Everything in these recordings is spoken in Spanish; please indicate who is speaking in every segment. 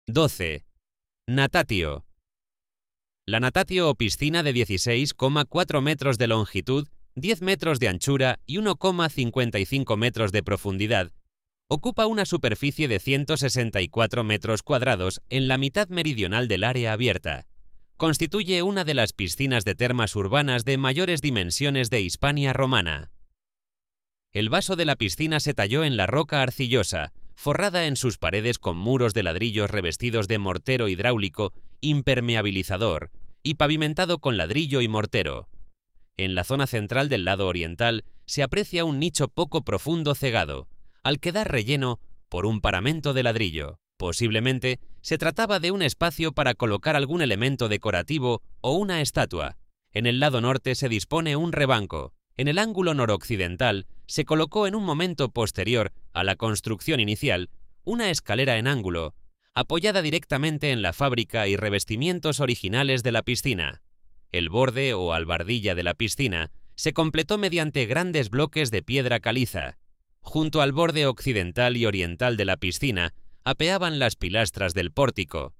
Speaker 1: 12. Natatio. La natatio o piscina de 16,4 metros de longitud, 10 metros de anchura y 1,55 metros de profundidad, ocupa una superficie de 164 metros cuadrados en la mitad meridional del área abierta. Constituye una de las piscinas de termas urbanas de mayores dimensiones de Hispania romana. El vaso de la piscina se talló en la roca arcillosa, forrada en sus paredes con muros de ladrillos revestidos de mortero hidráulico impermeabilizador y pavimentado con ladrillo y mortero. En la zona central del lado oriental se aprecia un nicho poco profundo cegado, al que da relleno por un paramento de ladrillo. Posiblemente se trataba de un espacio para colocar algún elemento decorativo o una estatua. En el lado norte se dispone un rebanco. En el ángulo noroccidental se colocó en un momento posterior a la construcción inicial una escalera en ángulo, apoyada directamente en la fábrica y revestimientos originales de la piscina. El borde o albardilla de la piscina se completó mediante grandes bloques de piedra caliza. Junto al borde occidental y oriental de la piscina apeaban las pilastras del pórtico.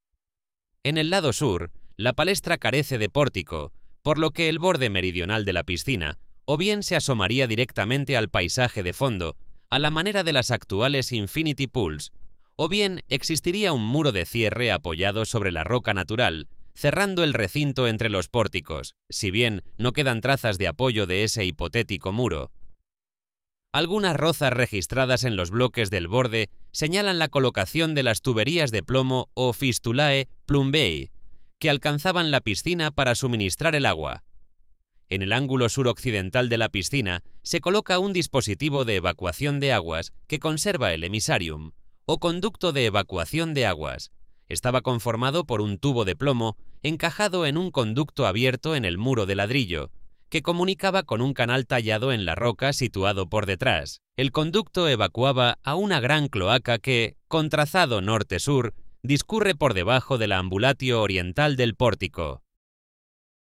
Speaker 1: En el lado sur, la palestra carece de pórtico, por lo que el borde meridional de la piscina o bien se asomaría directamente al paisaje de fondo, a la manera de las actuales infinity pools, o bien existiría un muro de cierre apoyado sobre la roca natural, cerrando el recinto entre los pórticos, si bien no quedan trazas de apoyo de ese hipotético muro. Algunas rozas registradas en los bloques del borde señalan la colocación de las tuberías de plomo o fistulae plumbei, que alcanzaban la piscina para suministrar el agua. En el ángulo suroccidental de la piscina se coloca un dispositivo de evacuación de aguas que conserva el emisarium, o conducto de evacuación de aguas. Estaba conformado por un tubo de plomo encajado en un conducto abierto en el muro de ladrillo, que comunicaba con un canal tallado en la roca situado por detrás. El conducto evacuaba a una gran cloaca que, con trazado norte-sur, discurre por debajo de la ambulatio oriental del pórtico.